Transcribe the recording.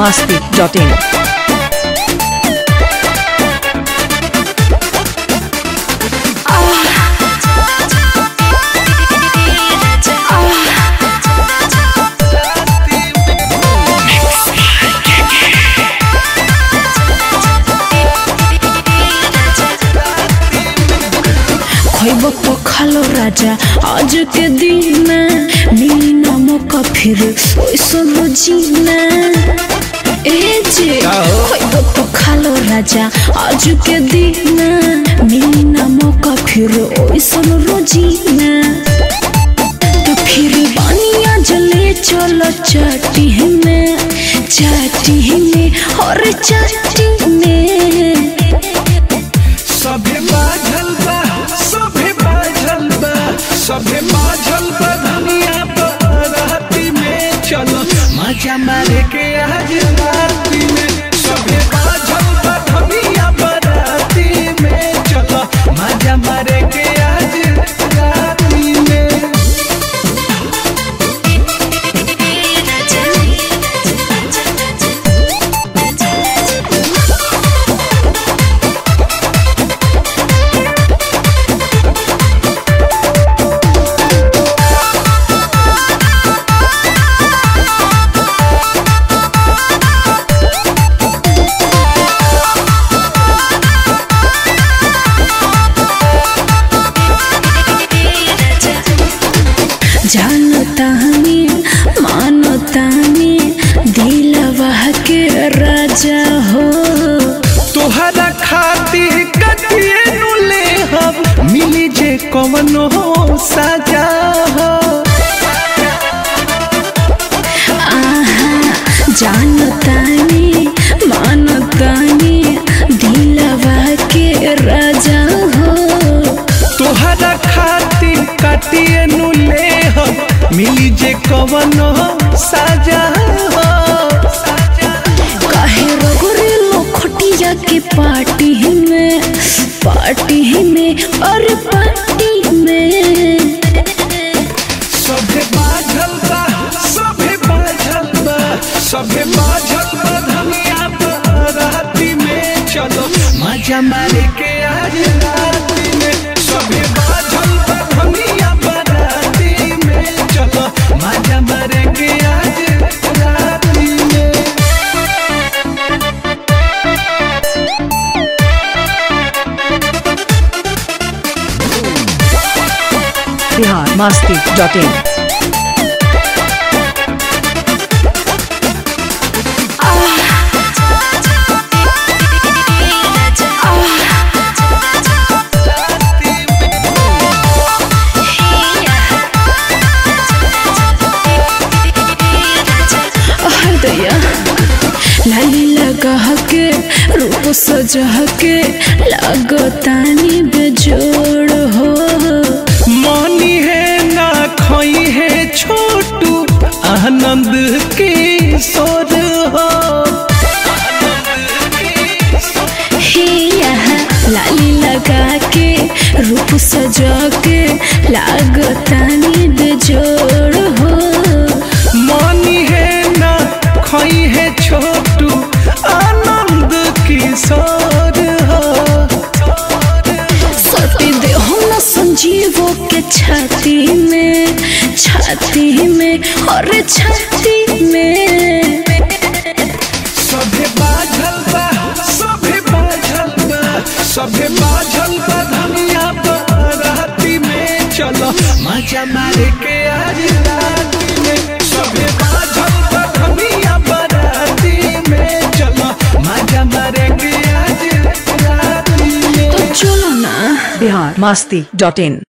biharmasti.in खैब तो खालो राजा आज के दिन मिली ना मौका फिर ओइसन जीना ए जे खैब तो खालो राजा आज के दिन मिली ना मौका फिर ओइसन जीना तो फिर बानिया जले चलो चाटी में और चाटी में सभे बाझल बा दुनिया बराती में चलो मजा मारे के आज राती में सभे बाझल बा दुनिया बराती में चलो मजा मारे के आज राती में जानता हमें मानता हमें दिलवा के राजा हो तोहरा खातिर कटिए नुले हम मिली जे कवनो सजा हो जानता हमें मानता हमें दिलवा के राजा हो तोहरा खातिर कटिए नुले मिली जे कवनो सजा हो काहे रगरे लो खटिया के पार्टी में और पार्टी में सभे बाझल बा दुनिया बराती में चलो मजा मारे के आज राती में सभे बाझल बा दुनिया बराती में चलो मजा मारे के आज राती में biharmasti.in लाली लगा के रूप सजा के लागतानी बेजोड़ हो मनी है ना खोई है छोटू आनंद के सोर हो लाली लगा के रूप सजा के लागतानी बेजोड़ हो मनी है ना खोई है छोटू आनंद किशोर हो सती दे हम ना संजीवो के छाती में और छाती में सभे बाझल बा दुनिया बराती में चलो मजा मारे के आज राती में सभे बाझल बा दुनिया बराती में चलो मजा मारे के आज राती में तो चलो ना biharmasti.in